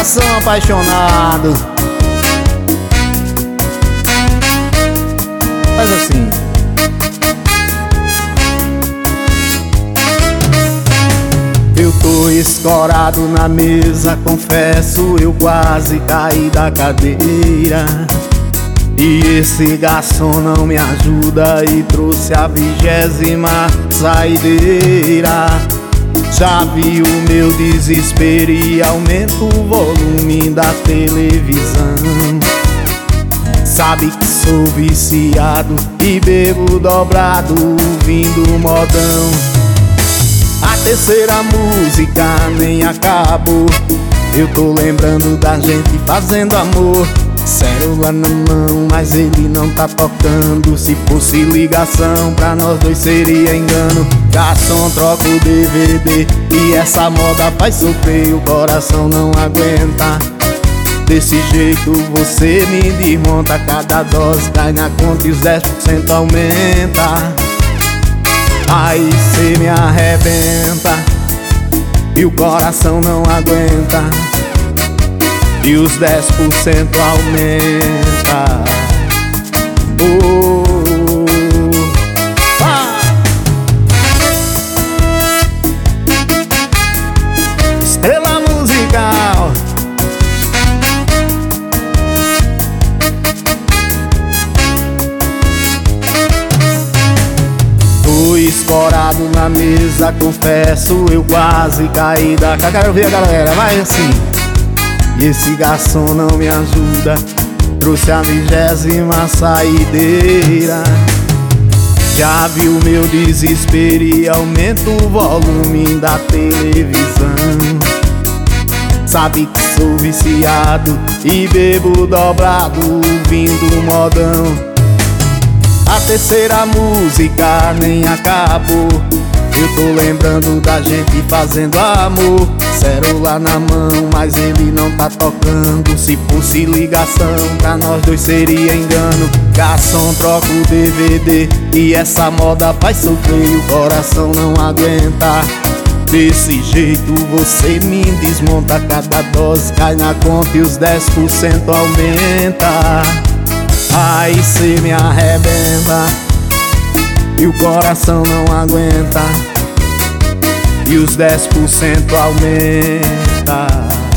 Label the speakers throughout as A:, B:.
A: coração apaixonado. Faz assim. Eu tô escorado na mesa, confesso, eu quase caí da cadeira. E esse garçom não me ajuda e trouxe a 20ª saideira. Já vi o meu desespero e aumento o volume da televisão. Sabe que sou viciado e bebo dobrado, ouvindo modão. A terceira música nem acabou, eu tô lembrando da gente fazendo amor. Células na mão, mas ele não tá tocando. Se fosse ligação, pra nós dois seria engano. Garçom, troca o DVD e essa moda faz sofrer, o coração não aguenta. Desse jeito você me desmonta, cada dose cai na conta e os 10% aumenta. Aí cê me arrebenta e o coração não aguenta, e os 10% aumenta. Estrela musical. Tô escorado na mesa, confesso, eu quase caí da... Quero ver a galera, vai assim. E esse garçom não me ajuda, trouxe a 20ª saideira. Já viu meu desespero e aumento o volume da televisão. Sabe que sou viciado e bebo dobrado, ouvindo modão. A terceira música nem acabou, eu tô lembrando da gente fazendo amor. Celular na mão, mas ele não tá tocando. Se fosse ligação, pra nós dois seria engano. Garçom, troca o DVD e essa moda faz sofrer, e o coração não aguenta. Desse jeito você me desmonta, cada dose cai na conta e os 10% aumenta. Aí cê me arrebenta e o coração não aguenta, e os 10% aumenta.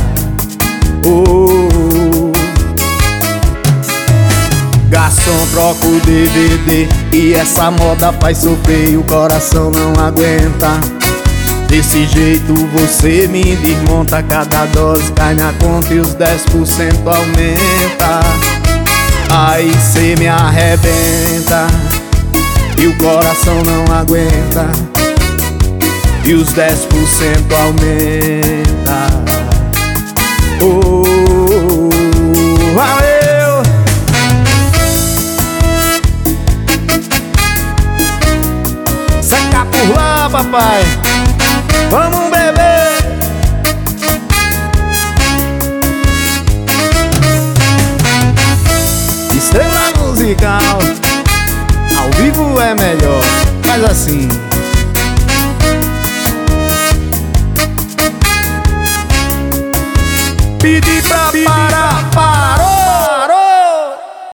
A: Garçom, troca o DVD e essa moda faz sofrer, e o coração não aguenta. Desse jeito você me desmonta, cada dose cai na conta e os 10% aumenta. Aí cê me arrebenta e o coração não aguenta, e os 10% aumenta. Valeu! Seca por lá, papai, vamos beber. Estrela musical, ao vivo é melhor, faz assim. Pedi pra parar, parou!